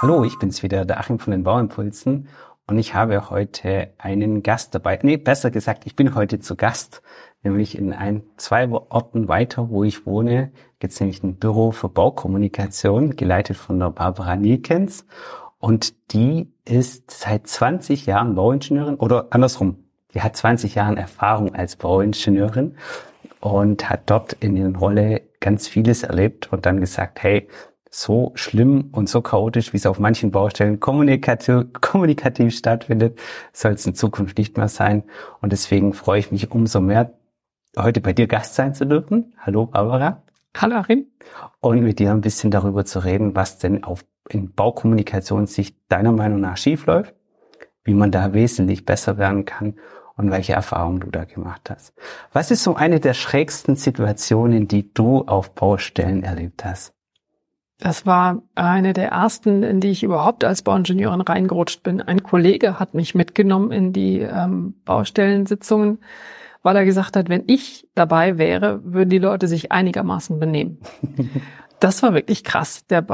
Hallo, ich bin's wieder, der Achim von den Bauimpulsen und ich habe heute einen Gast dabei. Nee, besser gesagt, ich bin heute zu Gast, nämlich in zwei Orten weiter, wo ich wohne, gibt's nämlich ein Büro für Baukommunikation, geleitet von der Barbara Nielkens, und die ist seit 20 Jahren Bauingenieurin, oder andersrum, die hat 20 Jahre Erfahrung als Bauingenieurin und hat dort in der Rolle ganz vieles erlebt und dann gesagt, hey, so schlimm und so chaotisch, wie es auf manchen Baustellen kommunikativ stattfindet, soll es in Zukunft nicht mehr sein. Und deswegen freue ich mich umso mehr, heute bei dir Gast sein zu dürfen. Hallo Barbara. Hallo Achim. Und mit dir ein bisschen darüber zu reden, was denn in Baukommunikationssicht deiner Meinung nach schiefläuft, wie man da wesentlich besser werden kann und welche Erfahrungen du da gemacht hast. Was ist so eine der schrägsten Situationen, die du auf Baustellen erlebt hast? Das war eine der ersten, in die ich überhaupt als Bauingenieurin reingerutscht bin. Ein Kollege hat mich mitgenommen in die Baustellensitzungen, weil er gesagt hat, wenn ich dabei wäre, würden die Leute sich einigermaßen benehmen. Das war wirklich krass. Der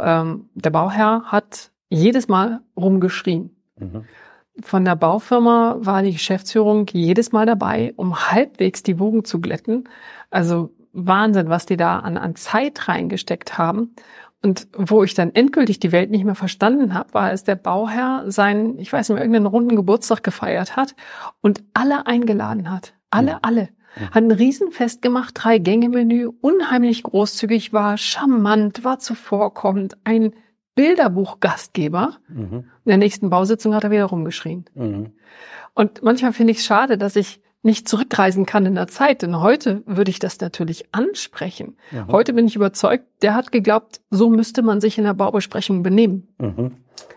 Bauherr hat jedes Mal rumgeschrien. Mhm. Von der Baufirma war die Geschäftsführung jedes Mal dabei, um halbwegs die Wogen zu glätten. Also Wahnsinn, was die da an Zeit reingesteckt haben. Und wo ich dann endgültig die Welt nicht mehr verstanden habe, war, als der Bauherr seinen, ich weiß nicht, irgendeinen runden Geburtstag gefeiert hat und alle eingeladen hat. Alle. Hat ein Riesenfest gemacht, 3-Gänge-Menü, unheimlich großzügig, war charmant, war zuvorkommend, ein Bilderbuch-Gastgeber. Mhm. In der nächsten Bausitzung hat er wieder rumgeschrien. Mhm. Und manchmal finde ich es schade, dass ich nicht zurückreisen kann in der Zeit, denn heute würde ich das natürlich ansprechen. Mhm. Heute bin ich überzeugt, der hat geglaubt, so müsste man sich in der Baubesprechung benehmen. Mhm.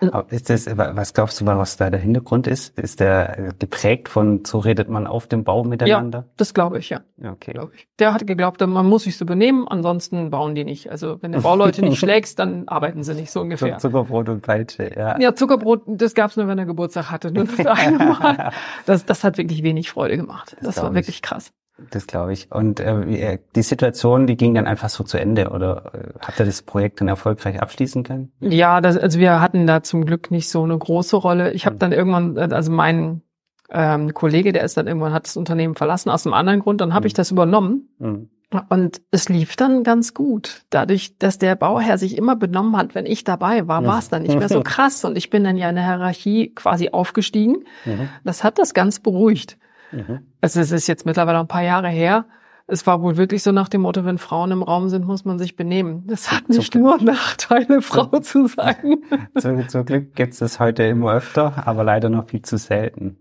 Was glaubst du, was da der Hintergrund ist? Ist der geprägt von, so redet man auf dem Bau miteinander? Ja, das glaube ich, ja. Okay. Glaube ich. Der hat geglaubt, man muss sich so benehmen, ansonsten bauen die nicht. Also wenn du Bauleute nicht schlägst, dann arbeiten sie nicht, so ungefähr. Zuckerbrot und Peitsche, ja. Ja, Zuckerbrot, das gab's nur, wenn er Geburtstag hatte. Nur das eine Mal. Das hat wirklich wenig Freude gemacht. Das war wirklich krass. Das glaube ich. Und die Situation, die ging dann einfach so zu Ende, oder habt ihr das Projekt dann erfolgreich abschließen können? Ja, also wir hatten da zum Glück nicht so eine große Rolle. Ich habe dann irgendwann, also mein Kollege, der ist dann irgendwann, hat das Unternehmen verlassen aus einem anderen Grund, dann habe ich das übernommen. Und es lief dann ganz gut. Dadurch, dass der Bauherr sich immer benommen hat, wenn ich dabei war, war es dann nicht mehr so krass. Und ich bin dann ja in der Hierarchie quasi aufgestiegen. Das hat das ganz beruhigt. Also es ist jetzt mittlerweile ein paar Jahre her. Es war wohl wirklich so nach dem Motto, wenn Frauen im Raum sind, muss man sich benehmen. Das hat nicht nur Nachteile, Frau zu sein. Zum Glück gibt es das heute immer öfter, aber leider noch viel zu selten.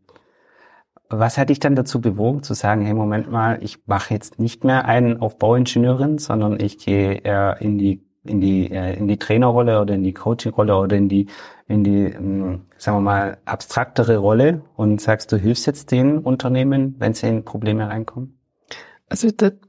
Was hat dich dann dazu bewogen, zu sagen, hey, Moment mal, ich mache jetzt nicht mehr einen auf Bauingenieurin, sondern ich gehe eher in die Trainerrolle oder in die Coaching-Rolle oder in die, sagen wir mal, abstraktere Rolle, und sagst, du hilfst jetzt den Unternehmen, wenn sie in Probleme reinkommen? Also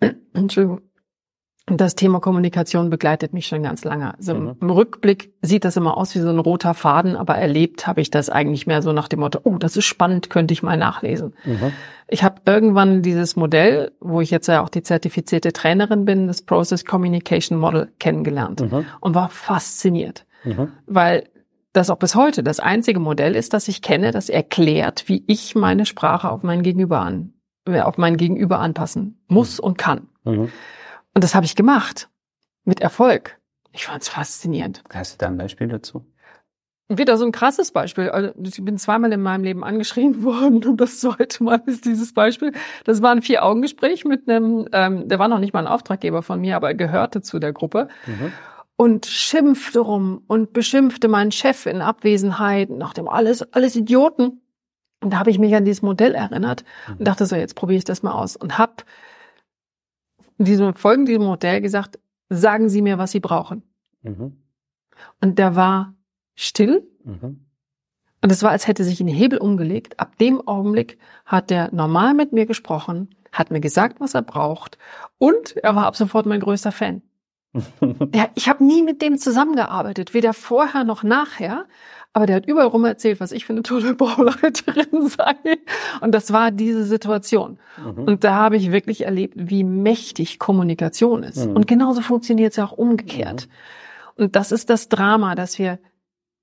das Thema Kommunikation begleitet mich schon ganz lange. Also im Rückblick sieht das immer aus wie so ein roter Faden, aber erlebt habe ich das eigentlich mehr so nach dem Motto, oh, das ist spannend, könnte ich mal nachlesen. Ich habe irgendwann dieses Modell, wo ich jetzt ja auch die zertifizierte Trainerin bin, das Process Communication Model, kennengelernt und war fasziniert, weil das auch bis heute das einzige Modell ist, das ich kenne, das erklärt, wie ich meine Sprache auf mein Gegenüber anpassen muss und kann. Und das habe ich gemacht. Mit Erfolg. Ich fand es faszinierend. Hast du da ein Beispiel dazu? Wieder so ein krasses Beispiel. Also ich bin zweimal in meinem Leben angeschrien worden und das zweite Mal ist dieses Beispiel. Das war ein 4-Augen-Gespräch mit einem, der war noch nicht mal ein Auftraggeber von mir, aber er gehörte zu der Gruppe. Und schimpfte rum und beschimpfte meinen Chef in Abwesenheit, nach dem alles Idioten. Und da habe ich mich an dieses Modell erinnert und dachte so, jetzt probiere ich das mal aus. Und habe folgend diesem Modell gesagt, sagen Sie mir, was Sie brauchen. Und der war still. Und es war, als hätte sich ein Hebel umgelegt. Ab dem Augenblick hat der normal mit mir gesprochen, hat mir gesagt, was er braucht. Und er war ab sofort mein größter Fan. Ja, ich habe nie mit dem zusammengearbeitet, weder vorher noch nachher. Aber der hat überall rum erzählt, was ich für eine tolle Bauleiterin sei. Und das war diese Situation. Und da habe ich wirklich erlebt, wie mächtig Kommunikation ist. Und genauso funktioniert es ja auch umgekehrt. Und das ist das Drama, dass wir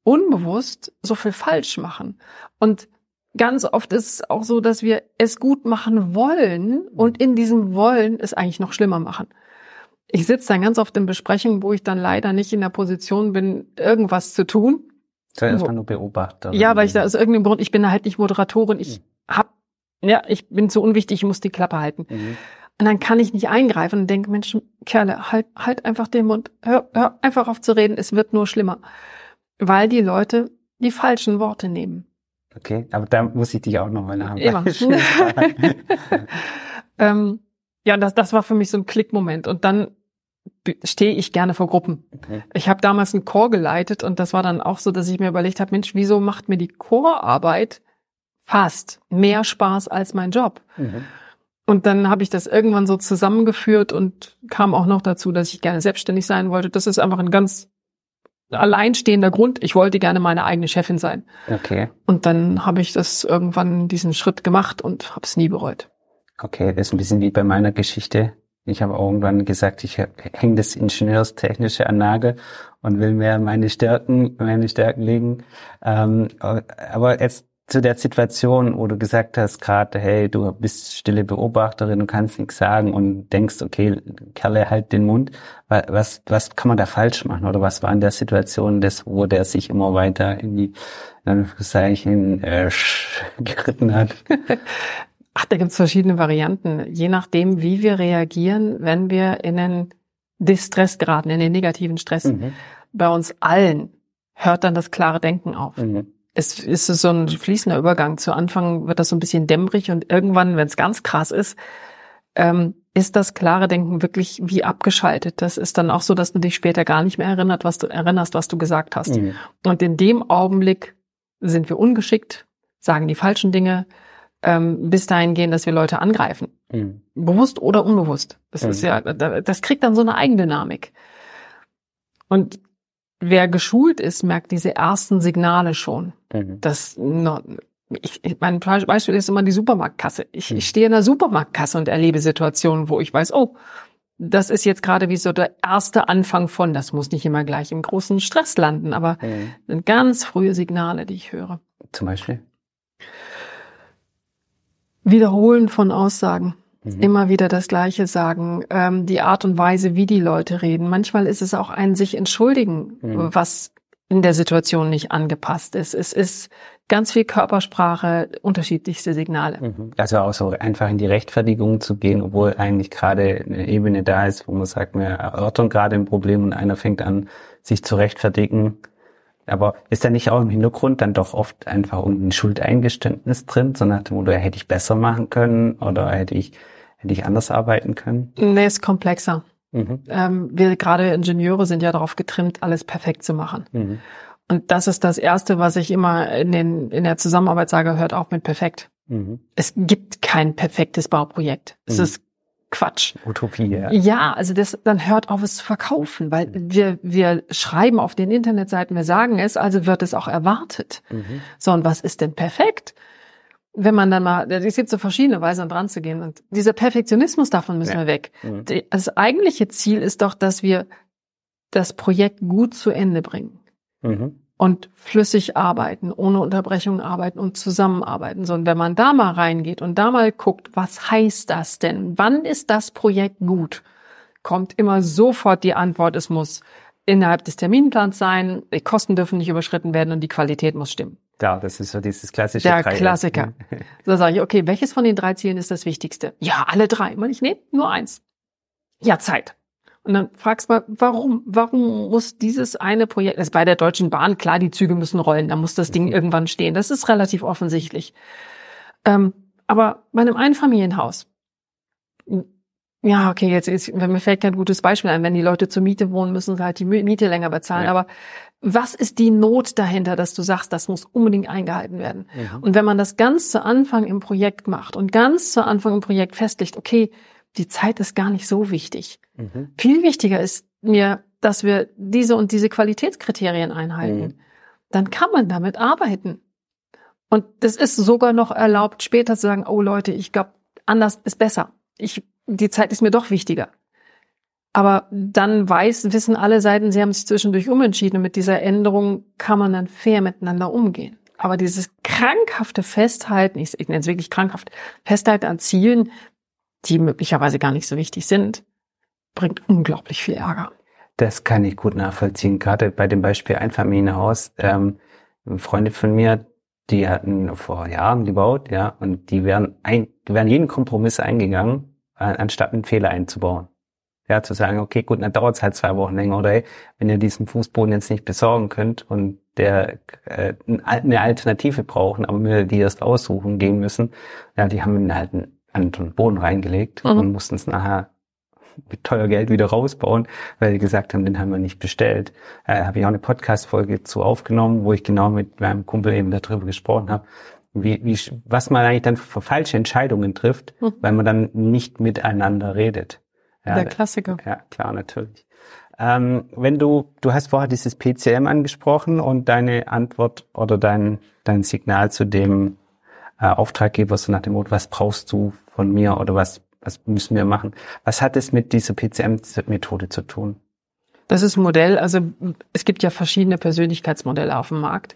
unbewusst so viel falsch machen. Und ganz oft ist es auch so, dass wir es gut machen wollen und in diesem Wollen es eigentlich noch schlimmer machen. Ich sitze dann ganz oft in Besprechungen, wo ich dann leider nicht in der Position bin, irgendwas zu tun. So erstmal nur Beobachter. Ja, weil ich da aus irgendeinem Grund, ich bin halt nicht Moderatorin, ich bin zu unwichtig, ich muss die Klappe halten. Und dann kann ich nicht eingreifen und denke, Mensch, Kerle, halt einfach den Mund, hör einfach auf zu reden, es wird nur schlimmer. Weil die Leute die falschen Worte nehmen. Okay, aber da muss ich dich auch nochmal nachher. Immer. Das war für mich so ein Klickmoment. Und dann stehe ich gerne vor Gruppen. Okay. Ich habe damals einen Chor geleitet und das war dann auch so, dass ich mir überlegt habe, Mensch, wieso macht mir die Chorarbeit fast mehr Spaß als mein Job? Und dann habe ich das irgendwann so zusammengeführt und kam auch noch dazu, dass ich gerne selbstständig sein wollte. Das ist einfach ein ganz alleinstehender Grund. Ich wollte gerne meine eigene Chefin sein. Okay. Und dann habe ich das irgendwann diesen Schritt gemacht und habe es nie bereut. Okay, das ist ein bisschen wie bei meiner Geschichte. Ich habe irgendwann gesagt, ich hänge das Ingenieurstechnische an Nagel und will mehr meine Stärken legen. Aber jetzt zu der Situation, wo du gesagt hast gerade, hey, du bist stille Beobachterin, du kannst nichts sagen und denkst, okay, Kerle, halt den Mund. Was kann man da falsch machen? Oder was war in der Situation, wo der sich immer weiter in die Anführungszeichen geritten hat? Ach, da gibt's verschiedene Varianten. Je nachdem, wie wir reagieren, wenn wir in den Distress geraten, in den negativen Stress. Bei uns allen hört dann das klare Denken auf. Es ist so ein fließender Übergang. Zu Anfang wird das so ein bisschen dämmerig und irgendwann, wenn es ganz krass ist das klare Denken wirklich wie abgeschaltet. Das ist dann auch so, dass du dich später gar nicht mehr erinnerst, was du gesagt hast. Und in dem Augenblick sind wir ungeschickt, sagen die falschen Dinge, bis dahin gehen, dass wir Leute angreifen. Bewusst oder unbewusst. Das ist das kriegt dann so eine Eigendynamik. Und wer geschult ist, merkt diese ersten Signale schon. Mein Beispiel ist immer die Supermarktkasse. Ich stehe in der Supermarktkasse und erlebe Situationen, wo ich weiß, oh, das ist jetzt gerade wie so der erste Anfang von, das muss nicht immer gleich im großen Stress landen, aber sind ganz frühe Signale, die ich höre. Zum Beispiel? Wiederholen von Aussagen. Immer wieder das Gleiche sagen. Die Art und Weise, wie die Leute reden. Manchmal ist es auch ein sich entschuldigen, was in der Situation nicht angepasst ist. Es ist ganz viel Körpersprache, unterschiedlichste Signale. Also auch so einfach in die Rechtfertigung zu gehen, obwohl eigentlich gerade eine Ebene da ist, wo man sagt, wir erörtern gerade ein Problem und einer fängt an, sich zu rechtfertigen. Aber ist da nicht auch im Hintergrund dann doch oft einfach ein Schuldeingeständnis drin, so nach dem Motto, hätte ich besser machen können oder hätte ich anders arbeiten können? Nee, ist komplexer. Wir gerade Ingenieure sind ja darauf getrimmt, alles perfekt zu machen. Und das ist das Erste, was ich immer in der Zusammenarbeit sage, hört auf mit perfekt. Es gibt kein perfektes Bauprojekt. Es ist Quatsch. Utopie, ja. Ja, also dann hört auf, es zu verkaufen, weil wir schreiben auf den Internetseiten, wir sagen es, also wird es auch erwartet. So, und was ist denn perfekt? Wenn man dann mal, es gibt so verschiedene Weisen dran zu gehen und dieser Perfektionismus, davon müssen wir weg. Das eigentliche Ziel ist doch, dass wir das Projekt gut zu Ende bringen. Und flüssig arbeiten, ohne Unterbrechung arbeiten und zusammenarbeiten. So, und wenn man da mal reingeht und da mal guckt, was heißt das denn? Wann ist das Projekt gut? Kommt immer sofort die Antwort, es muss innerhalb des Terminplans sein, die Kosten dürfen nicht überschritten werden und die Qualität muss stimmen. Ja, das ist so dieses klassische Der Klassiker. So sage ich, okay, welches von den 3 Zielen ist das Wichtigste? Ja, alle 3. Nee, nur 1. Ja, Zeit. Und dann fragst du mal, warum? Warum muss dieses eine Projekt, das ist bei der Deutschen Bahn, klar, die Züge müssen rollen, da muss das Ding irgendwann stehen. Das ist relativ offensichtlich. Aber bei einem Einfamilienhaus, ja, okay, mir fällt kein gutes Beispiel ein. Wenn die Leute zur Miete wohnen, müssen sie halt die Miete länger bezahlen. Ja. Aber was ist die Not dahinter, dass du sagst, das muss unbedingt eingehalten werden? Und wenn man das ganz zu Anfang im Projekt macht und ganz zu Anfang im Projekt festlegt, okay, die Zeit ist gar nicht so wichtig. Viel wichtiger ist mir, dass wir diese und diese Qualitätskriterien einhalten. Dann kann man damit arbeiten. Und es ist sogar noch erlaubt, später zu sagen, oh Leute, ich glaube, anders ist besser. Die Zeit ist mir doch wichtiger. Aber dann wissen alle Seiten, sie haben sich zwischendurch umentschieden und mit dieser Änderung kann man dann fair miteinander umgehen. Aber dieses krankhafte Festhalten, ich nenne es wirklich krankhaft, Festhalten an Zielen, die möglicherweise gar nicht so wichtig sind, bringt unglaublich viel Ärger. Das kann ich gut nachvollziehen, gerade bei dem Beispiel Einfamilienhaus. Freunde von mir, die hatten vor Jahren gebaut, ja, und die wären jeden Kompromiss eingegangen, anstatt einen Fehler einzubauen. Ja, zu sagen, okay, gut, dann dauert es halt 2 Wochen länger, oder hey, wenn ihr diesen Fußboden jetzt nicht besorgen könnt und eine Alternative brauchen, aber wir die erst aussuchen gehen müssen, ja, die haben halt einen anderen Boden reingelegt und mussten es nachher mit teuer Geld wieder rausbauen, weil die gesagt haben, den haben wir nicht bestellt. Habe ich auch eine Podcast-Folge zu aufgenommen, wo ich genau mit meinem Kumpel eben darüber gesprochen habe, was man eigentlich dann für falsche Entscheidungen trifft, weil man dann nicht miteinander redet. Ja, der Klassiker. Ja, klar, natürlich. Wenn du hast vorher dieses PCM angesprochen und deine Antwort oder dein Signal zu dem Auftraggeber, so nach dem Motto, was brauchst du von mir oder was müssen wir machen? Was hat es mit dieser PCM-Methode zu tun? Das ist ein Modell, also es gibt ja verschiedene Persönlichkeitsmodelle auf dem Markt.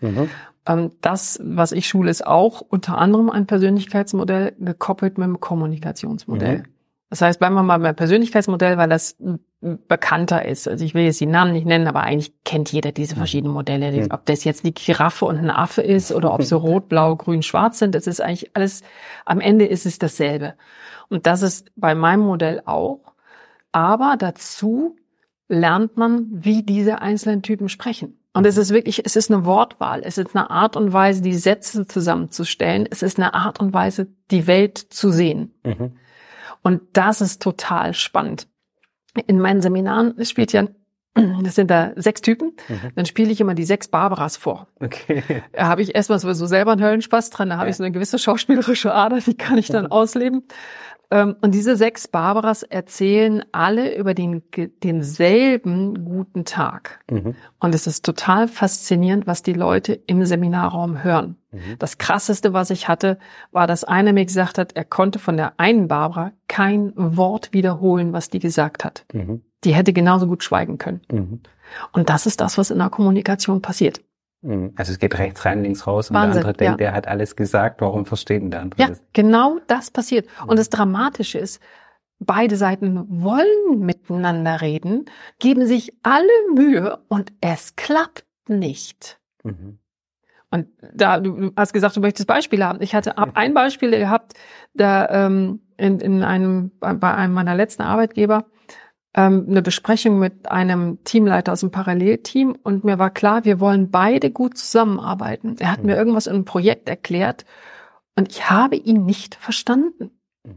Das, was ich schule, ist auch unter anderem ein Persönlichkeitsmodell gekoppelt mit einem Kommunikationsmodell. Das heißt, bleiben wir mal beim Persönlichkeitsmodell, weil das bekannter ist. Also ich will jetzt die Namen nicht nennen, aber eigentlich kennt jeder diese verschiedenen Modelle. Ob das jetzt die Giraffe und ein Affe ist oder ob sie rot, blau, grün, schwarz sind, das ist eigentlich alles, am Ende ist es dasselbe. Und das ist bei meinem Modell auch. Aber dazu lernt man, wie diese einzelnen Typen sprechen. Und es ist eine Wortwahl. Es ist eine Art und Weise, die Sätze zusammenzustellen. Es ist eine Art und Weise, die Welt zu sehen. Und das ist total spannend. In meinen Seminaren das sind da 6 Typen, dann spiele ich immer die 6 Barbaras vor. Okay. Da habe ich erstmal so selber einen Höllenspaß dran, da habe ich so eine gewisse schauspielerische Ader, die kann ich dann ausleben. Und diese 6 Barbaras erzählen alle über denselben guten Tag. Und es ist total faszinierend, was die Leute im Seminarraum hören. Das Krasseste, was ich hatte, war, dass einer mir gesagt hat, er konnte von der einen Barbara kein Wort wiederholen, was die gesagt hat. Die hätte genauso gut schweigen können. Und das ist das, was in der Kommunikation passiert. Also es geht rechts rein, links raus und Wahnsinn, der andere denkt, er hat alles gesagt, warum versteht denn der andere ja, das? Genau das passiert. Und das Dramatische ist, beide Seiten wollen miteinander reden, geben sich alle Mühe und es klappt nicht. Und da, du hast gesagt, du möchtest Beispiele haben. Ich hatte ein Beispiel gehabt, da bei einem meiner letzten Arbeitgeber, eine Besprechung mit einem Teamleiter aus dem Parallelteam und mir war klar, wir wollen beide gut zusammenarbeiten. Er hat mir irgendwas in einem Projekt erklärt und ich habe ihn nicht verstanden.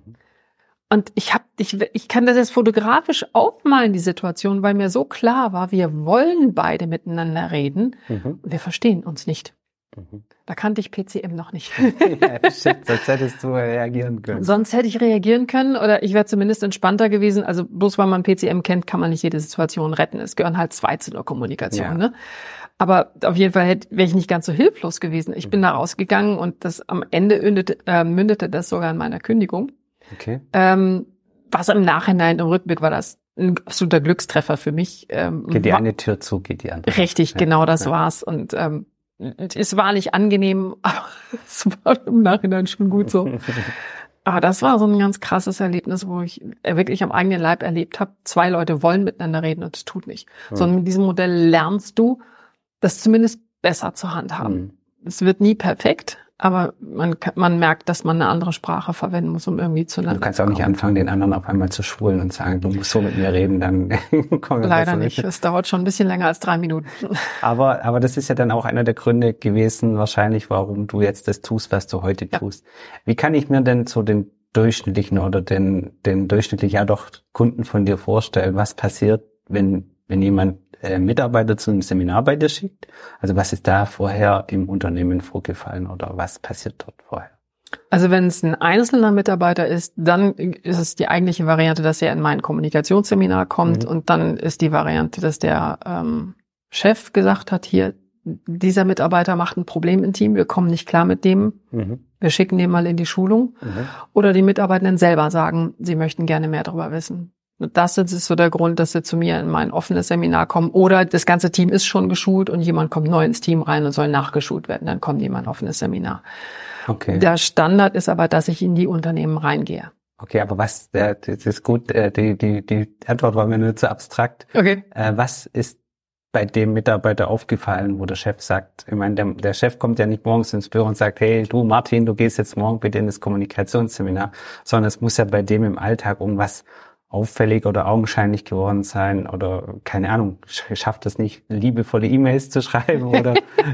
Und ich kann das jetzt fotografisch aufmalen, die Situation, weil mir so klar war, wir wollen beide miteinander reden und wir verstehen uns nicht. Da kannte ich PCM noch nicht. Ja, shit, sonst hättest du reagieren können. Sonst hätte ich reagieren können oder ich wäre zumindest entspannter gewesen. Also bloß weil man PCM kennt, kann man nicht jede Situation retten. Es gehören halt 2 zu der Kommunikation. Ne? Aber auf jeden Fall wäre ich nicht ganz so hilflos gewesen. Ich bin da rausgegangen und das am Ende mündete das sogar in meiner Kündigung. Okay. Was im Nachhinein, im Rückblick war das ein absoluter Glückstreffer für mich. Geht die eine Tür zu, geht die andere. Richtig, genau das war's. Und es war nicht angenehm, aber es war im Nachhinein schon gut so. Aber das war so ein ganz krasses Erlebnis, wo ich wirklich am eigenen Leib erlebt habe, 2 Leute wollen miteinander reden und es tut nicht. Sondern mit diesem Modell lernst du, das zumindest besser zur Hand haben. Es wird nie perfekt, aber man merkt, dass man eine andere Sprache verwenden muss, um irgendwie zueinander zu kommen. Du kannst auch nicht anfangen, den anderen auf einmal zu schulen und sagen, du musst so mit mir reden, dann kommen wir leider nicht. Es dauert schon ein bisschen länger als 3 Minuten. Aber das ist ja dann auch einer der Gründe gewesen, wahrscheinlich, warum du jetzt das tust, was du heute tust. Wie kann ich mir denn so den durchschnittlichen oder den durchschnittlichen Kunden von dir vorstellen? Was passiert, wenn jemand Mitarbeiter zu einem Seminar bei dir schickt? Also was ist da vorher im Unternehmen vorgefallen oder was passiert dort vorher? Also wenn es ein einzelner Mitarbeiter ist, dann ist es die eigentliche Variante, dass er in mein Kommunikationsseminar kommt und dann ist die Variante, dass der Chef gesagt hat, hier, dieser Mitarbeiter macht ein Problem im Team, wir kommen nicht klar mit dem, wir schicken den mal in die Schulung. Oder die Mitarbeitenden selber sagen, sie möchten gerne mehr darüber wissen. Das ist so der Grund, dass sie zu mir in mein offenes Seminar kommen. Oder das ganze Team ist schon geschult und jemand kommt neu ins Team rein und soll nachgeschult werden. Dann kommen die in mein offenes Seminar. Okay. Der Standard ist aber, dass ich in die Unternehmen reingehe. Okay, aber das ist gut, die Antwort war mir nur zu abstrakt. Okay. Was ist bei dem Mitarbeiter aufgefallen, wo der Chef sagt, ich meine, der Chef kommt ja nicht morgens ins Büro und sagt, hey, du Martin, du gehst jetzt morgen bitte in das Kommunikationsseminar, sondern es muss ja bei dem im Alltag irgendwas auffällig oder augenscheinlich geworden sein oder keine Ahnung, schafft es nicht, liebevolle E-Mails zu schreiben oder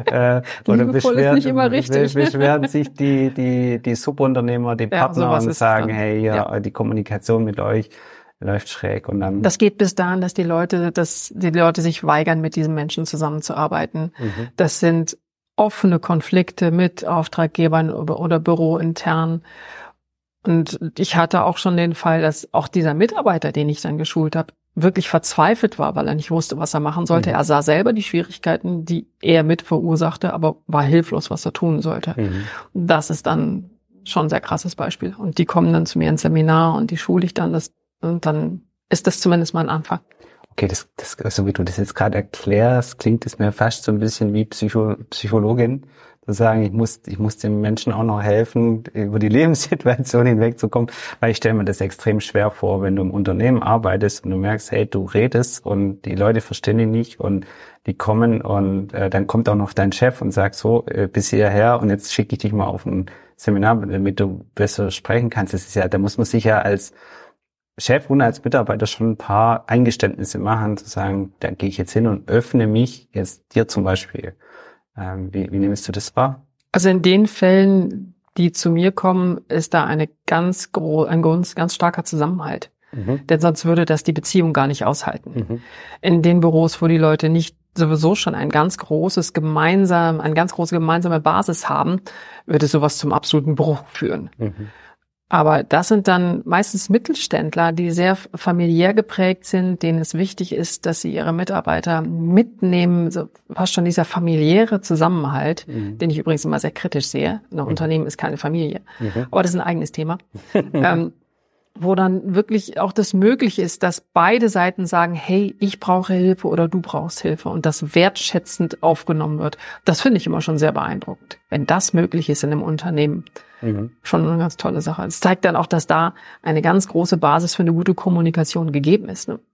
beschweren sich die Subunternehmer, die Partner und sagen, hey, ja, die Kommunikation mit euch läuft schräg und dann. Das geht bis dahin, dass die Leute sich weigern, mit diesen Menschen zusammenzuarbeiten. Mhm. Das sind offene Konflikte mit Auftraggebern oder bürointern. Und ich hatte auch schon den Fall, dass auch dieser Mitarbeiter, den ich dann geschult habe, wirklich verzweifelt war, weil er nicht wusste, was er machen sollte. Mhm. Er sah selber die Schwierigkeiten, die er mit verursachte, aber war hilflos, was er tun sollte. Mhm. Das ist dann schon ein sehr krasses Beispiel. Und die kommen dann zu mir ins Seminar und die schule ich dann. Und dann ist das zumindest mal ein Anfang. Okay, das, so wie du das jetzt gerade erklärst, klingt es mir fast so ein bisschen wie Psychologin. Zu sagen, ich muss dem Menschen auch noch helfen, über die Lebenssituation hinwegzukommen, weil ich stelle mir das extrem schwer vor, wenn du im Unternehmen arbeitest und du merkst, hey, du redest und die Leute verstehen dich nicht und die kommen und dann kommt auch noch dein Chef und sagt so, bis hierher und jetzt schicke ich dich mal auf ein Seminar, damit du besser sprechen kannst. Das ist ja, da muss man sich ja als Chef und als Mitarbeiter schon ein paar Eingeständnisse machen, zu sagen, da gehe ich jetzt hin und öffne mich jetzt dir zum Beispiel. Wie nimmst du das wahr? Also in den Fällen, die zu mir kommen, ist da ein ganz starker Zusammenhalt. Mhm. Denn sonst würde das die Beziehung gar nicht aushalten. Mhm. In den Büros, wo die Leute nicht sowieso schon eine ganz große gemeinsame Basis haben, würde sowas zum absoluten Bruch führen. Mhm. Aber das sind dann meistens Mittelständler, die sehr familiär geprägt sind, denen es wichtig ist, dass sie ihre Mitarbeiter mitnehmen, so fast schon dieser familiäre Zusammenhalt, den ich übrigens immer sehr kritisch sehe. Ein Unternehmen ist keine Familie, aber das ist ein eigenes Thema. Wo dann wirklich auch das möglich ist, dass beide Seiten sagen, hey, ich brauche Hilfe oder du brauchst Hilfe und das wertschätzend aufgenommen wird. Das finde ich immer schon sehr beeindruckend. Wenn das möglich ist in einem Unternehmen, schon eine ganz tolle Sache. Es zeigt dann auch, dass da eine ganz große Basis für eine gute Kommunikation gegeben ist. Ne?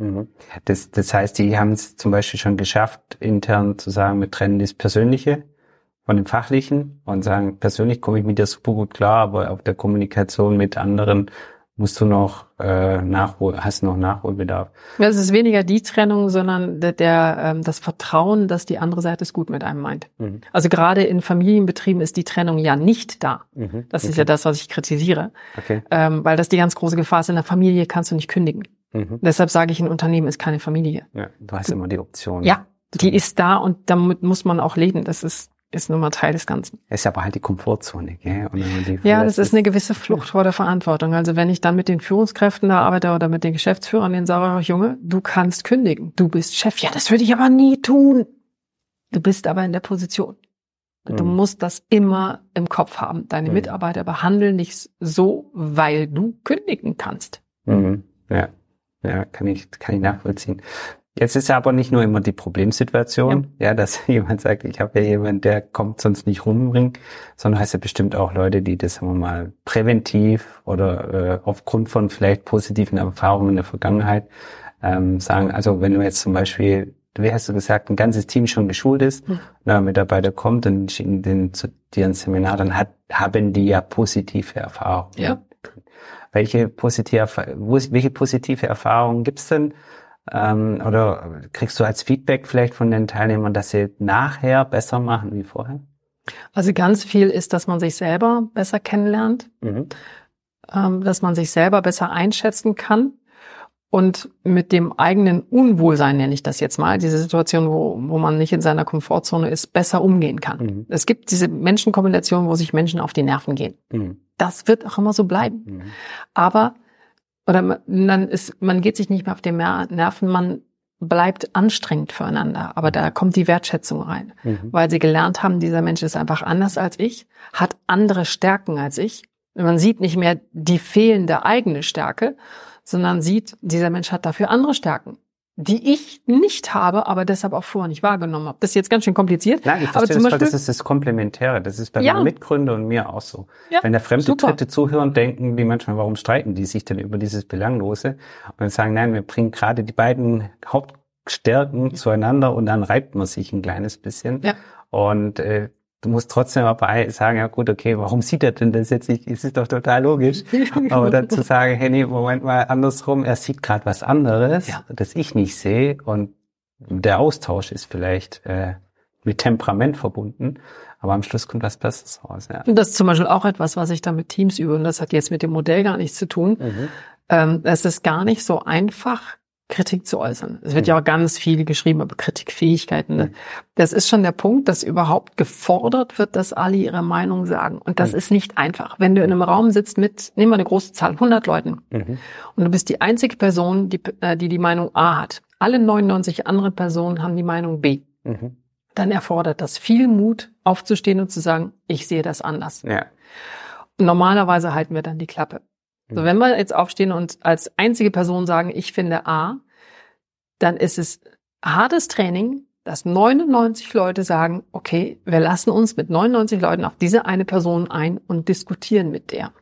Das heißt, die haben es zum Beispiel schon geschafft, intern zu sagen, wir trennen das Persönliche von dem Fachlichen und sagen, persönlich komme ich mit dir super gut klar, aber auf der Kommunikation mit anderen musst du noch hast noch Nachholbedarf. Ja, es ist weniger die Trennung, sondern das Vertrauen, dass die andere Seite es gut mit einem meint. Mhm. Also gerade in Familienbetrieben ist die Trennung ja nicht da. Mhm. Das ist ja das, was ich kritisiere. Okay. Weil das die ganz große Gefahr ist. In der Familie kannst du nicht kündigen. Mhm. Deshalb sage ich, ein Unternehmen ist keine Familie. Ja, du hast immer die Option. Ja, die ist da und damit muss man auch leben. Das ist nun mal Teil des Ganzen. Ist aber halt die Komfortzone, gell? Und ja, das ist eine gewisse Flucht vor der Verantwortung. Also wenn ich dann mit den Führungskräften da arbeite oder mit den Geschäftsführern, denen sage ich, Junge, du kannst kündigen. Du bist Chef. Ja, das würde ich aber nie tun. Du bist aber in der Position. Du musst das immer im Kopf haben. Deine Mitarbeiter behandeln dich so, weil du kündigen kannst. Mhm. Ja, kann ich nachvollziehen. Jetzt ist ja aber nicht nur immer die Problemsituation, ja, dass jemand sagt, ich habe ja jemanden, der kommt sonst nicht rumbringen, sondern heißt ja bestimmt auch Leute, die das, sagen wir mal, präventiv oder aufgrund von vielleicht positiven Erfahrungen in der Vergangenheit sagen, also wenn du jetzt zum Beispiel, wie hast du gesagt, ein ganzes Team schon geschult ist, ein Mitarbeiter kommt und schicken den zu dir ins Seminar, dann haben die ja positive Erfahrungen. Ja. Welche positive Erfahrungen gibt's denn? Oder kriegst du als Feedback vielleicht von den Teilnehmern, dass sie nachher besser machen wie vorher? Also ganz viel ist, dass man sich selber besser kennenlernt, dass man sich selber besser einschätzen kann und mit dem eigenen Unwohlsein, nenne ich das jetzt mal, diese Situation, wo man nicht in seiner Komfortzone ist, besser umgehen kann. Es gibt diese Menschenkombination, wo sich Menschen auf die Nerven gehen. Das wird auch immer so bleiben. Aber man geht sich nicht mehr auf die Nerven, man bleibt anstrengend füreinander. Aber da kommt die Wertschätzung rein, weil sie gelernt haben, dieser Mensch ist einfach anders als ich, hat andere Stärken als ich. Man sieht nicht mehr die fehlende eigene Stärke, sondern sieht, dieser Mensch hat dafür andere Stärken, die ich nicht habe, aber deshalb auch vorher nicht wahrgenommen habe. Das ist jetzt ganz schön kompliziert. Nein, ich verstehe das, das ist das Komplementäre. Das ist bei meinem Mitgründer und mir auch so. Ja, wenn der fremde Dritte zuhören, denken die manchmal, warum streiten die sich denn über dieses Belanglose? Und dann sagen, nein, wir bringen gerade die beiden Hauptstärken zueinander und dann reibt man sich ein kleines bisschen. Ja. Und du musst trotzdem aber sagen, ja gut, okay, warum sieht er denn das jetzt nicht? Es ist doch total logisch. Aber dann zu sagen, hey, nee, Moment mal, andersrum, er sieht gerade was anderes, das ich nicht sehe. Und der Austausch ist vielleicht mit Temperament verbunden, aber am Schluss kommt was Besseres raus. Ja. Und das ist zum Beispiel auch etwas, was ich da mit Teams übe. Und das hat jetzt mit dem Modell gar nichts zu tun. Es ist gar nicht so einfach, Kritik zu äußern. Es wird ja auch ganz viel geschrieben über Kritikfähigkeiten. Das ist schon der Punkt, dass überhaupt gefordert wird, dass alle ihre Meinung sagen. Und das ist nicht einfach. Wenn du in einem Raum sitzt mit, nehmen wir eine große Zahl, 100 Leuten, und du bist die einzige Person, die Meinung A hat. Alle 99 andere Personen haben die Meinung B. Dann erfordert das viel Mut, aufzustehen und zu sagen, ich sehe das anders. Ja. Normalerweise halten wir dann die Klappe. So, wenn wir jetzt aufstehen und als einzige Person sagen, ich finde A, dann ist es hartes Training, dass 99 Leute sagen, okay, wir lassen uns mit 99 Leuten auf diese eine Person ein und diskutieren mit der.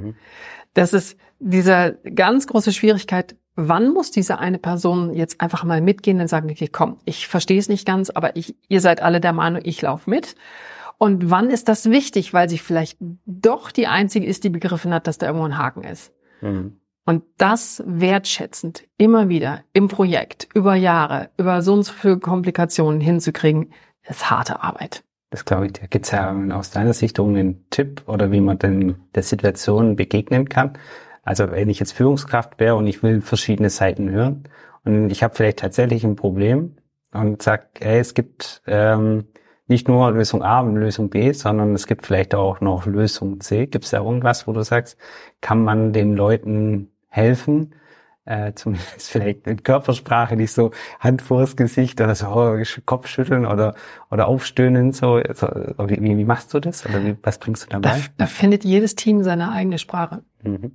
Das ist diese ganz große Schwierigkeit. Wann muss diese eine Person jetzt einfach mal mitgehen und sagen, okay, komm, ich verstehe es nicht ganz, aber ihr seid alle der Meinung, ich laufe mit. Und wann ist das wichtig, weil sie vielleicht doch die Einzige ist, die begriffen hat, dass da irgendwo ein Haken ist. Und das wertschätzend immer wieder im Projekt, über Jahre, über so und so viele Komplikationen hinzukriegen, ist harte Arbeit. Das glaube ich, da gibt's ja aus deiner Sicht einen Tipp oder wie man denn der Situation begegnen kann. Also wenn ich jetzt Führungskraft wäre und ich will verschiedene Seiten hören und ich habe vielleicht tatsächlich ein Problem und sag, hey, es gibt nicht nur Lösung A und Lösung B, sondern es gibt vielleicht auch noch Lösung C. Gibt es da irgendwas, wo du sagst, kann man den Leuten helfen? Zumindest vielleicht in Körpersprache, nicht so Hand vors Gesicht oder so Kopfschütteln oder aufstöhnen. So wie machst du das? Oder was bringst du dabei? Da findet jedes Team seine eigene Sprache.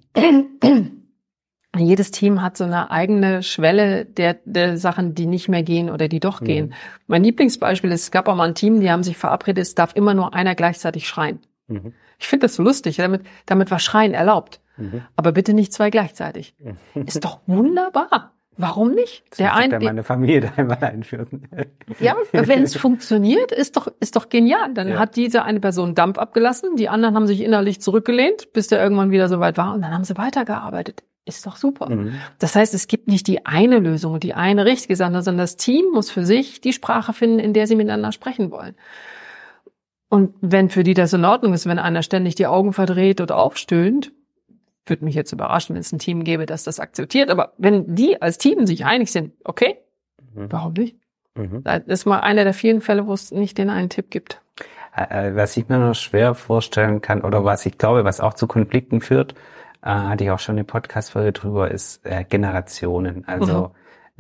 Jedes Team hat so eine eigene Schwelle der Sachen, die nicht mehr gehen oder die doch gehen. Mein Lieblingsbeispiel ist, es gab auch mal ein Team, die haben sich verabredet, es darf immer nur einer gleichzeitig schreien. Ich finde das so lustig, damit war Schreien erlaubt. Aber bitte nicht zwei gleichzeitig. Ist doch wunderbar. Warum nicht? Der eine meine Familie da einmal einführen. Ja, wenn es funktioniert, ist doch genial. Dann hat diese eine Person Dampf abgelassen, die anderen haben sich innerlich zurückgelehnt, bis der irgendwann wieder so weit war und dann haben sie weitergearbeitet. Ist doch super. Das heißt, es gibt nicht die eine Lösung und die eine richtige, sondern das Team muss für sich die Sprache finden, in der sie miteinander sprechen wollen. Und wenn für die das in Ordnung ist, wenn einer ständig die Augen verdreht oder aufstöhnt, würde mich jetzt überraschen, wenn es ein Team gäbe, das das akzeptiert. Aber wenn die als Team sich einig sind, okay, warum nicht? Das ist mal einer der vielen Fälle, wo es nicht den einen Tipp gibt. Was ich mir noch schwer vorstellen kann oder was ich glaube, was auch zu Konflikten führt, hatte ich auch schon eine Podcast-Folge drüber, ist Generationen. Also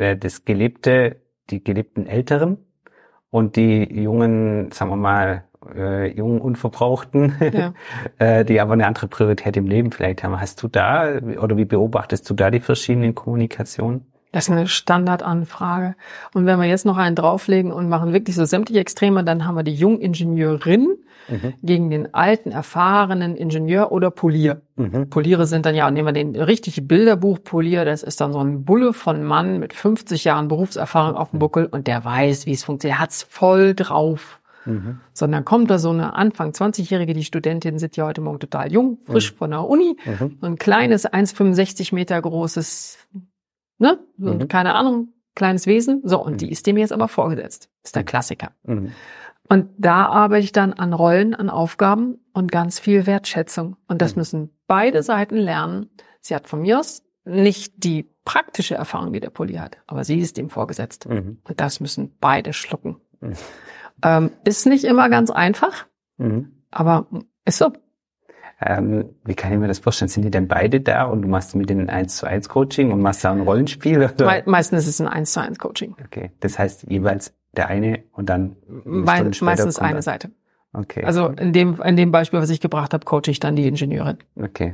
die gelebten Älteren und die jungen, sagen wir mal, jungen Unverbrauchten, die aber eine andere Priorität im Leben vielleicht haben. Hast du da, oder wie beobachtest du da die verschiedenen Kommunikationen? Das ist eine Standardanfrage. Und wenn wir jetzt noch einen drauflegen und machen wirklich so sämtliche Extreme, dann haben wir die Jungingenieurin gegen den alten, erfahrenen Ingenieur oder Polier. Poliere sind dann, nehmen wir den richtigen Bilderbuch-Polier, das ist dann so ein Bulle von Mann mit 50 Jahren Berufserfahrung auf dem Buckel und der weiß, wie es funktioniert, er hat's voll drauf. Sondern kommt da so eine Anfang 20-Jährige, die Studentinnen sind ja heute Morgen total jung, frisch von der Uni, so ein kleines, 1,65 Meter großes, so keine Ahnung, kleines Wesen. So, und die ist dem jetzt aber vorgesetzt. Das ist der Klassiker. Und da arbeite ich dann an Rollen, an Aufgaben und ganz viel Wertschätzung. Und das müssen beide Seiten lernen. Sie hat von mir aus nicht die praktische Erfahrung, die der Polier hat, aber sie ist dem vorgesetzt. Und das müssen beide schlucken. Ist nicht immer ganz einfach, aber ist so. Wie kann ich mir das vorstellen? Sind die denn beide da und du machst mit denen 1:1 Coaching und machst da ein Rollenspiel? Oder? Meistens ist es ein 1:1 Coaching. Okay, das heißt jeweils der eine und dann meistens eine Seite. Okay. Also in dem Beispiel, was ich gebracht habe, coache ich dann die Ingenieurin. Okay.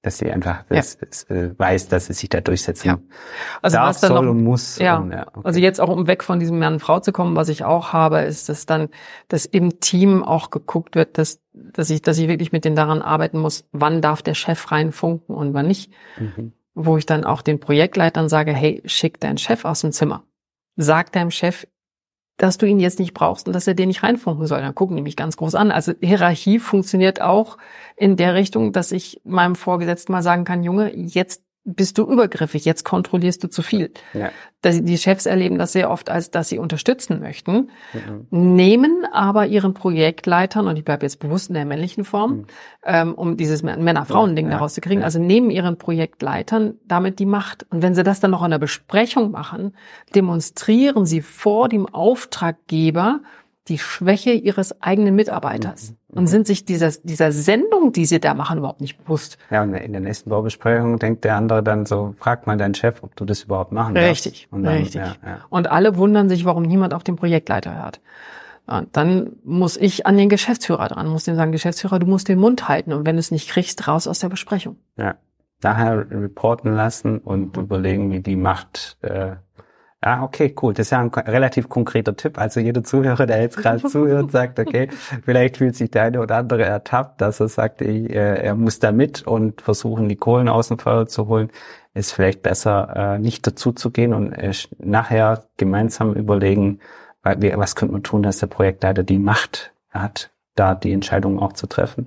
dass sie einfach weiß, dass sie sich da durchsetzen also darf, was dann soll noch, und muss. Ja, und, okay. Also jetzt auch, um weg von diesem Mann-Frau zu kommen, was ich auch habe, ist, dass im Team auch geguckt wird, dass ich wirklich mit denen daran arbeiten muss, wann darf der Chef reinfunken und wann nicht. Wo ich dann auch den Projektleitern sage, hey, schick deinen Chef aus dem Zimmer. Sag deinem Chef, dass du ihn jetzt nicht brauchst und dass er den nicht reinfunken soll. Dann gucken die mich ganz groß an. Also Hierarchie funktioniert auch in der Richtung, dass ich meinem Vorgesetzten mal sagen kann, Junge, jetzt bist du übergriffig, jetzt kontrollierst du zu viel. Ja. Die Chefs erleben das sehr oft, als dass sie unterstützen möchten, nehmen aber ihren Projektleitern, und ich bleibe jetzt bewusst in der männlichen Form, um dieses Männer-Frauen-Ding daraus zu kriegen, also nehmen ihren Projektleitern damit die Macht. Und wenn sie das dann noch in der Besprechung machen, demonstrieren sie vor dem Auftraggeber die Schwäche ihres eigenen Mitarbeiters und sind sich dieser Sendung, die sie da machen, überhaupt nicht bewusst. Ja, und in der nächsten Baubesprechung denkt der andere dann so, frag mal deinen Chef, ob du das überhaupt machen darfst. Richtig. Und alle wundern sich, warum niemand auf den Projektleiter hört. Und dann muss ich an den Geschäftsführer dran, muss dem sagen, Geschäftsführer, du musst den Mund halten und wenn du es nicht kriegst, raus aus der Besprechung. Ja, daher reporten lassen und überlegen, wie die Macht okay, cool. Das ist ja ein relativ konkreter Tipp. Also jeder Zuhörer, der jetzt gerade zuhört, sagt, okay, vielleicht fühlt sich der eine oder andere ertappt, dass er sagt, er muss da mit und versuchen, die Kohlen aus dem Feuer zu holen. Ist vielleicht besser, nicht dazu zu gehen und nachher gemeinsam überlegen, was könnte man tun, dass der Projektleiter die Macht hat, da die Entscheidung auch zu treffen.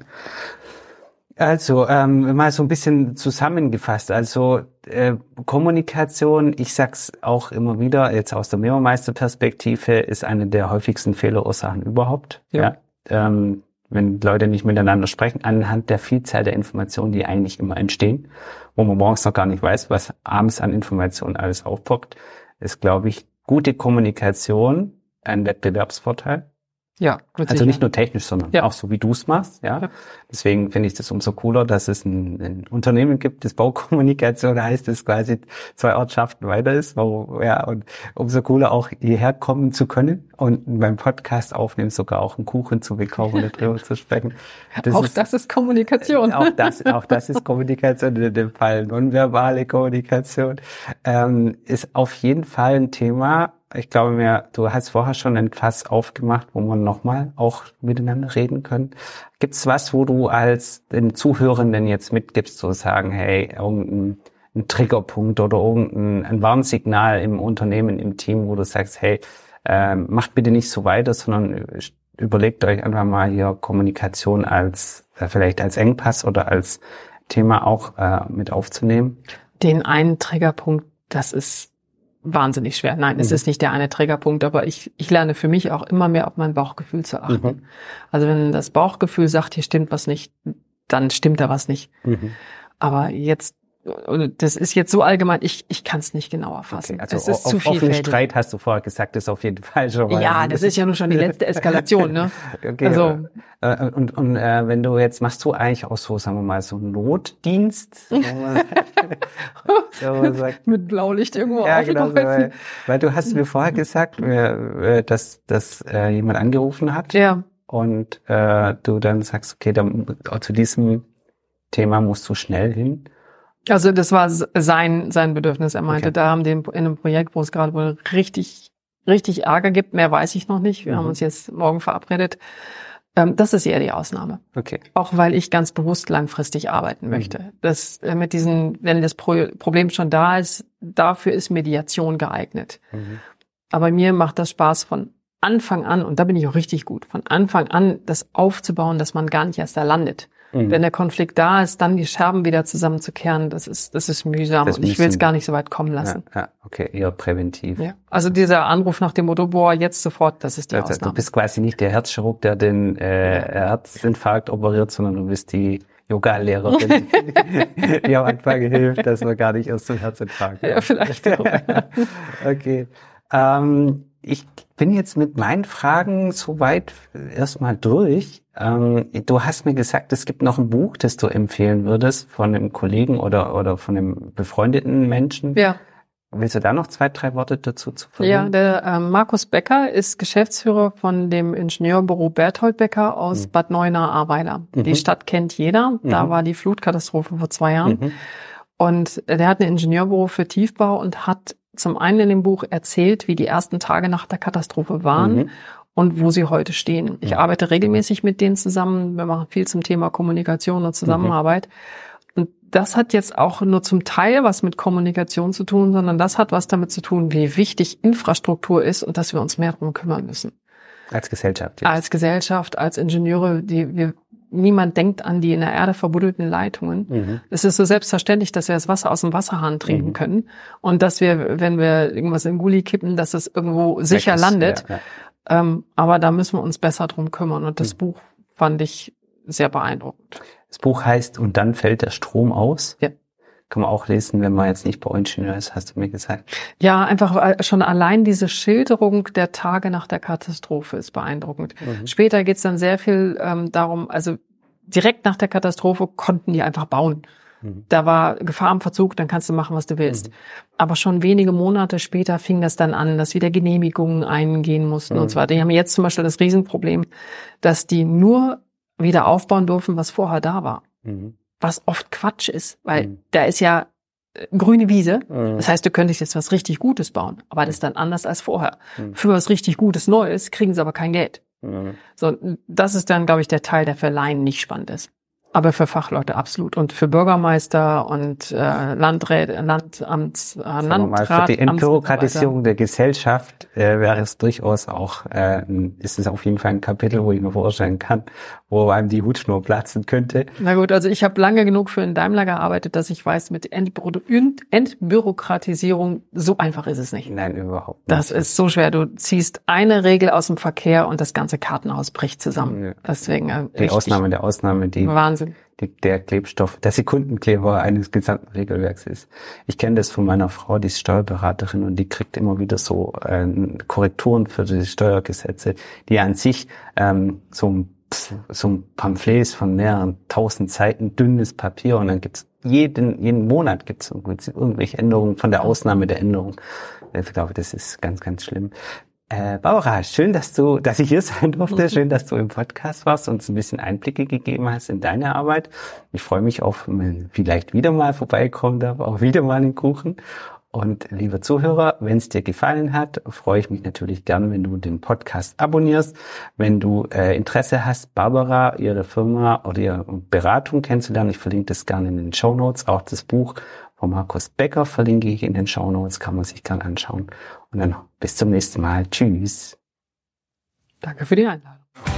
Also mal so ein bisschen zusammengefasst. Also Kommunikation, ich sag's auch immer wieder, jetzt aus der Memo-Meister-Perspektive, ist eine der häufigsten Fehlerursachen überhaupt. Ja. Wenn Leute nicht miteinander sprechen, anhand der Vielzahl der Informationen, die eigentlich immer entstehen, wo man morgens noch gar nicht weiß, was abends an Informationen alles aufpoppt, ist, glaube ich, gute Kommunikation ein Wettbewerbsvorteil. Ja, also nicht nur technisch, sondern auch so, wie du es machst. Ja. Deswegen finde ich das umso cooler, dass es ein Unternehmen gibt, das Baukommunikation heißt, das quasi 2 Ortschaften weiter ist. Und umso cooler auch hierher kommen zu können und beim Podcast aufnehmen, sogar auch einen Kuchen zu bekommen und darüber zu sprechen. Das ist Kommunikation. Auch das ist Kommunikation, in dem Fall nonverbale Kommunikation. Ist auf jeden Fall ein Thema. Ich glaube du hast vorher schon ein Fass aufgemacht, wo wir nochmal auch miteinander reden können. Gibt's was, wo du als den Zuhörenden jetzt mitgibst, so sagen, hey, irgendein Triggerpunkt oder irgendein Warnsignal im Unternehmen, im Team, wo du sagst, hey, macht bitte nicht so weiter, sondern überlegt euch einfach mal hier Kommunikation vielleicht als Engpass oder als Thema auch mit aufzunehmen? Den einen Triggerpunkt, das ist wahnsinnig schwer. Nein, es ist nicht der eine Triggerpunkt, aber ich lerne für mich auch immer mehr auf mein Bauchgefühl zu achten. Also wenn das Bauchgefühl sagt, hier stimmt was nicht, dann stimmt da was nicht. Aber jetzt, das ist jetzt so allgemein, ich kann es nicht genauer fassen. Okay, also es ist zu vielfältig. Streit hast du vorher gesagt, ist auf jeden Fall schon mal. Ja, das ist ja nun schon die letzte Eskalation, ne? Okay. Also, und wenn du jetzt, machst du eigentlich auch so, sagen wir mal, so einen Notdienst? Mit Blaulicht irgendwo genau, weil du hast mir vorher gesagt, dass jemand angerufen hat. Ja. Und du dann sagst, okay, zu diesem Thema musst du schnell hin. Also das war sein Bedürfnis. Er meinte, da haben die in einem Projekt, wo es gerade wohl richtig Ärger gibt, mehr weiß ich noch nicht. Wir haben uns jetzt morgen verabredet. Das ist eher die Ausnahme. Okay. Auch weil ich ganz bewusst langfristig arbeiten möchte. Das wenn das Problem schon da ist, dafür ist Mediation geeignet. Aber mir macht das Spaß von Anfang an, und da bin ich auch richtig gut, von Anfang an das aufzubauen, dass man gar nicht erst da landet. Wenn der Konflikt da ist, dann die Scherben wieder zusammenzukehren, das ist mühsam und ich will es gar nicht so weit kommen lassen. Ja, okay, eher präventiv. Ja. Also dieser Anruf nach dem Motto, jetzt sofort, das ist die Ausnahme. Du bist quasi nicht der Herzchirurg, der den Herzinfarkt operiert, sondern du bist die Yoga-Lehrerin, die am Anfang hilft, dass man gar nicht erst zum Herzinfarkt kommt. Ja, vielleicht auch. Okay. Ich bin jetzt mit meinen Fragen soweit erstmal durch. Du hast mir gesagt, es gibt noch ein Buch, das du empfehlen würdest von einem Kollegen oder von einem befreundeten Menschen. Ja. Willst du da noch 2, 3 Worte dazu zu Ja, verlieren? der Markus Becker ist Geschäftsführer von dem Ingenieurbüro Berthold Becker aus Bad Neuenahr-Ahrweiler. Die Stadt kennt jeder. Da war die Flutkatastrophe vor 2 Jahren. Und der hat ein Ingenieurbüro für Tiefbau und hat zum einen in dem Buch erzählt, wie die ersten Tage nach der Katastrophe waren und wo sie heute stehen. Ich arbeite regelmäßig mit denen zusammen. Wir machen viel zum Thema Kommunikation und Zusammenarbeit. Und das hat jetzt auch nur zum Teil was mit Kommunikation zu tun, sondern das hat was damit zu tun, wie wichtig Infrastruktur ist und dass wir uns mehr darum kümmern müssen. Als Gesellschaft jetzt. Als Gesellschaft, als Ingenieure, niemand denkt an die in der Erde verbuddelten Leitungen. Es ist so selbstverständlich, dass wir das Wasser aus dem Wasserhahn trinken können und dass wir, wenn wir irgendwas in den Gully kippen, dass es irgendwo sicher landet. Ja. Aber da müssen wir uns besser drum kümmern und das Buch fand ich sehr beeindruckend. Das Buch heißt "Und dann fällt der Strom aus". Ja. Kann man auch lesen, wenn man jetzt nicht Bauingenieur ist, hast du mir gesagt. Ja, einfach schon allein diese Schilderung der Tage nach der Katastrophe ist beeindruckend. Später geht's dann sehr viel darum, also direkt nach der Katastrophe konnten die einfach bauen. Da war Gefahr im Verzug, dann kannst du machen, was du willst. Aber schon wenige Monate später fing das dann an, dass wieder Genehmigungen eingehen mussten und zwar. Die haben jetzt zum Beispiel das Riesenproblem, dass die nur wieder aufbauen dürfen, was vorher da war. Was oft Quatsch ist, weil da ist ja grüne Wiese. Das heißt, du könntest jetzt was richtig Gutes bauen, aber das ist dann anders als vorher. Für was richtig Gutes Neues kriegen sie aber kein Geld. So, das ist dann, glaube ich, der Teil, der für Laien nicht spannend ist. Aber für Fachleute absolut. Und für Bürgermeister und Landräte, Landrat. Für die Entbürokratisierung der Gesellschaft wäre es durchaus auch, ist es auf jeden Fall ein Kapitel, wo ich mir vorstellen kann, wo einem die Hutschnur platzen könnte. Na gut, also ich habe lange genug für einen Daimler gearbeitet, dass ich weiß, mit Entbürokratisierung, so einfach ist es nicht. Nein, überhaupt nicht. Das ist so schwer. Du ziehst eine Regel aus dem Verkehr und das ganze Kartenhaus bricht zusammen. Ja. Deswegen die Ausnahme der Ausnahme, die Wahnsinn. Der Klebstoff, der Sekundenkleber eines gesamten Regelwerks ist. Ich kenne das von meiner Frau, die ist Steuerberaterin und die kriegt immer wieder so Korrekturen für die Steuergesetze, die an sich so ein Pamphlet ist von mehreren 1000 Seiten, dünnes Papier und dann gibt's jeden Monat gibt's irgendwelche Änderungen von der Ausnahme der Änderung. Ich glaube, das ist ganz, ganz schlimm. Barbara, schön, dass ich hier sein durfte. Schön, dass du im Podcast warst und uns ein bisschen Einblicke gegeben hast in deine Arbeit. Ich freue mich auf vielleicht wieder mal vorbeikommen darf, auch wieder mal einen Kuchen. Und lieber Zuhörer, wenn es dir gefallen hat, freue ich mich natürlich gern, wenn du den Podcast abonnierst. Wenn du Interesse hast, Barbara, ihre Firma oder ihre Beratung kennenzulernen, ich verlinke das gerne in den Shownotes. Auch das Buch von Markus Becker verlinke ich in den Shownotes, kann man sich gern anschauen. Und dann bis zum nächsten Mal. Tschüss. Danke für die Einladung.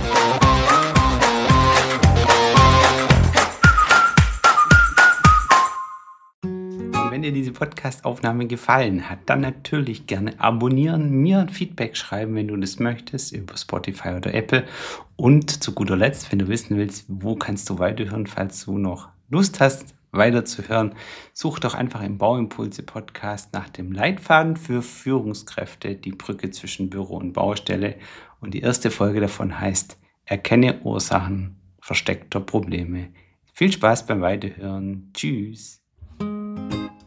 Wenn dir diese Podcast-Aufnahme gefallen hat, dann natürlich gerne abonnieren, mir ein Feedback schreiben, wenn du das möchtest, über Spotify oder Apple. Und zu guter Letzt, wenn du wissen willst, wo kannst du weiterhören, falls du noch Lust hast, weiterzuhören, such doch einfach im Bauimpulse-Podcast nach dem Leitfaden für Führungskräfte, die Brücke zwischen Büro und Baustelle. Und die erste Folge davon heißt Erkenne Ursachen versteckter Probleme. Viel Spaß beim Weiterhören. Tschüss.